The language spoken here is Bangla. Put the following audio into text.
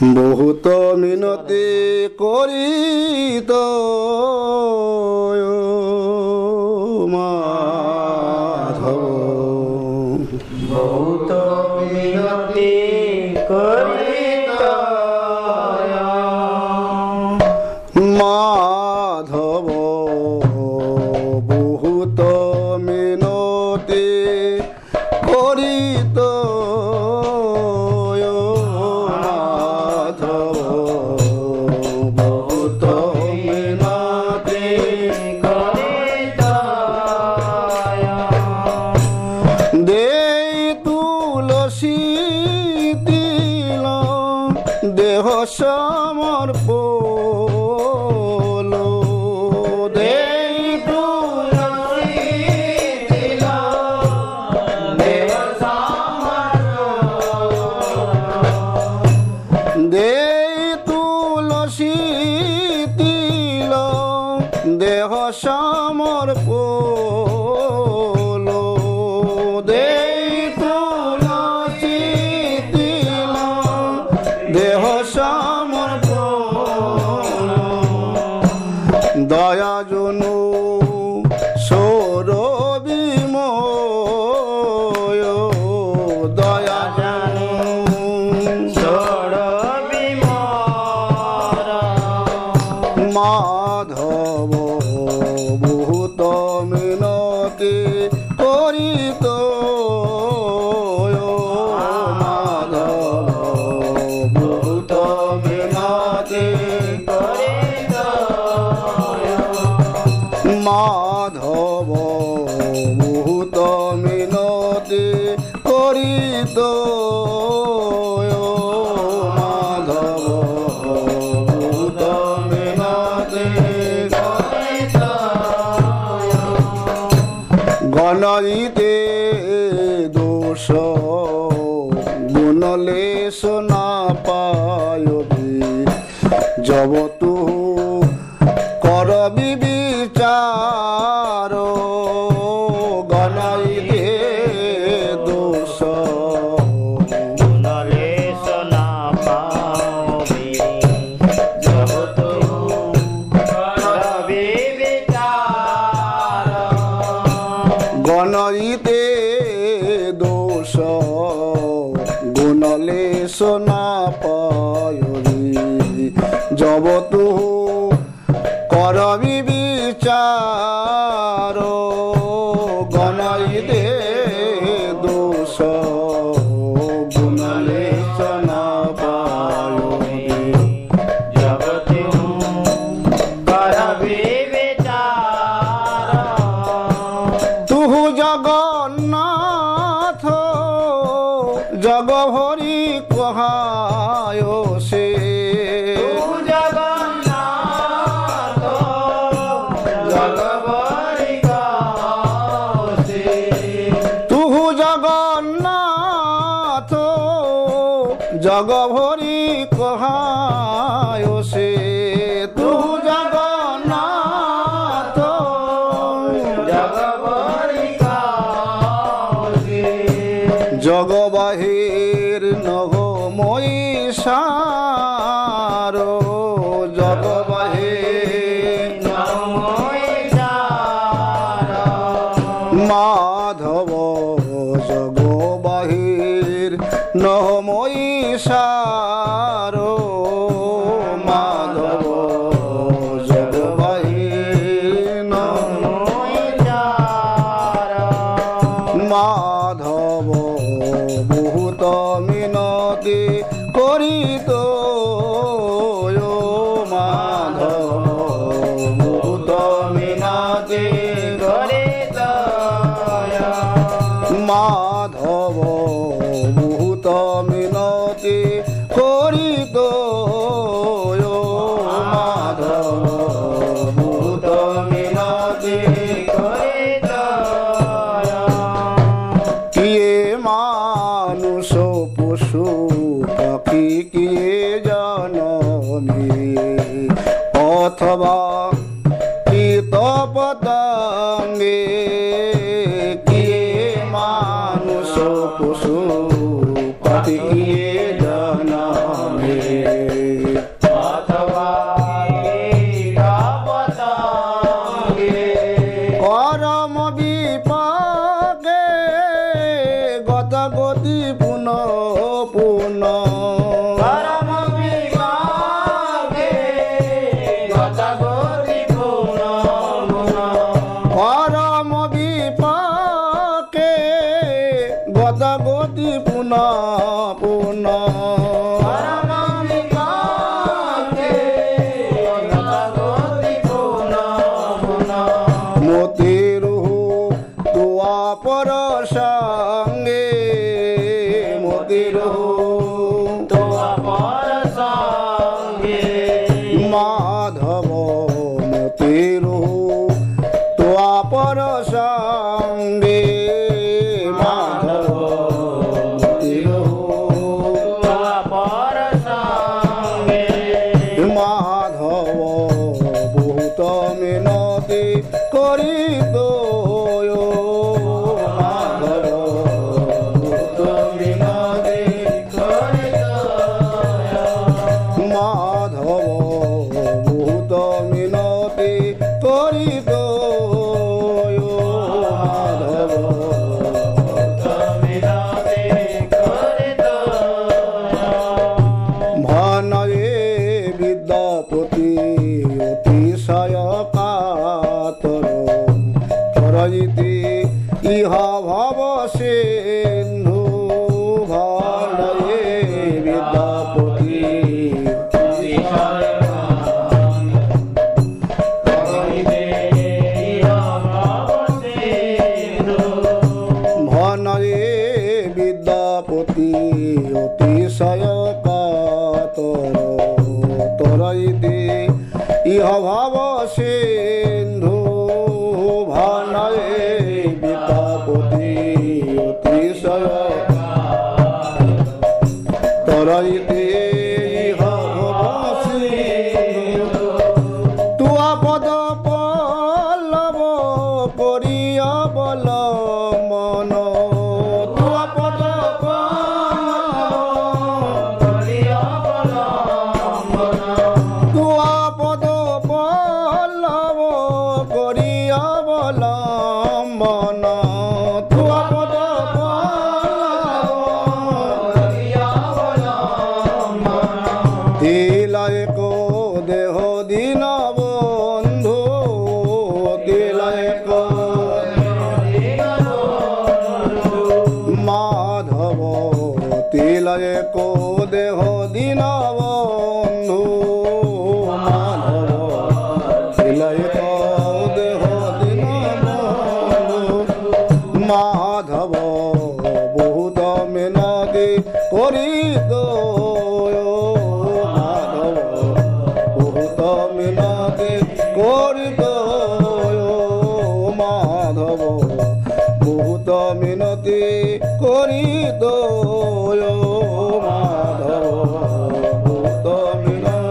বহুত মিনতি করি তো মাধব, বহুত মিনতি করি তো মাধব, বহুত মিনতি করি তো দেহ সমর্পণ দেই তুলসী তিল, দেহ সমর্পণ দেই তুলসী তিল, দেহ সমর্পণ দেই তুলসী তিল, দেহ সমর্পণ দয়া জনু সৌরবিময়, দয়া জনু সৌরবিময় মাধব, বহুত মিনতি করি তো মাধব, বহুত মিনতি করি তো মাধব, বহুত মিনতি করি তো মাধব, বহুত মিনতি করি তো গণইতে দোষ গুণলেশ না পায়বি, জবতু করবি বিচার গণইতে দোষ গুণলেশ না পাবি, জগৎ করবি বিচার গণইতে দোষ গুণলেশ না পায়বি, জবতু করবি বিচার গণইতে দোষ গুণলেশ না পায়বি, জগৎ করবি বিচার তুহু জগন্নাথ জগভরি কহায় সে, জগন্নাথ জগবরি গাছে, তুহু জগন্নাথ জগভরি কহায় সে, তুহু জগন্নাথ জগবরি গাছে, জগবাহির নহ মহিষার, জগবাহির মাধব, জগবাহির নহ মহিষার মাধব, জগবাহির নহ মাধব, বহুত মিনতি করি তো মাধব, বহুত মিনতি করে তো মাধব, বহুত মিনতি করি তো মাধব, বহুত মিনতি করে তো কিয়ে মানুষ পশু পাখি কিয়ে যা অথবা পতঙ্গে করম বিপাকে গত গতি পুন পুন পরম বিভাগে গতগতি পুন পুন করম বিপাকে গত গতি পুন পুন পরম বিভাগে গতগতি পুন পুন মতিরু তোয়া পর সঙ্গে মতিরু তোয়া পর সঙ্গে মাধব মতিরু তোয়া পর সঙ্গে মাধব মতিরু তোয়া পর সঙ্গে মাধব বহুত মিনতি করি মাধব বহুত মিনতি মাধব বহুত মিনতি করি মাধব ভনয়ে বিদ্যাপতি অতিশয় কাতর করইতে ইহা ভব সিন্ধু ভনয়ে বিদ্যাপতি ভনয়ে বিদ্যাপতি অতিশয় কাতর তরইতে ইহ ভাব সিন্ধু ভনয়ে বিদ্যাপতি অতিশয় তরইতে ইহ ভাব সিন্ধু তুয়া পদ পল্লব করিয়া বল মন তুয়া পদ তুয়া পদ পল্লব করিয়া বল মন তুয়া পদ তিলয়ক দেহ দিন বন্ধু তিলয়ক মাধব তিলয়ক দেহ দিন বন্ধু মাধব তিলয়ক দেহ দিন বন্ধু মাধব বহুত মিনতি করি মাধব বহুত মিনতি করি মাধব বহুত মিনতি করি মাধব বহুত মিনতি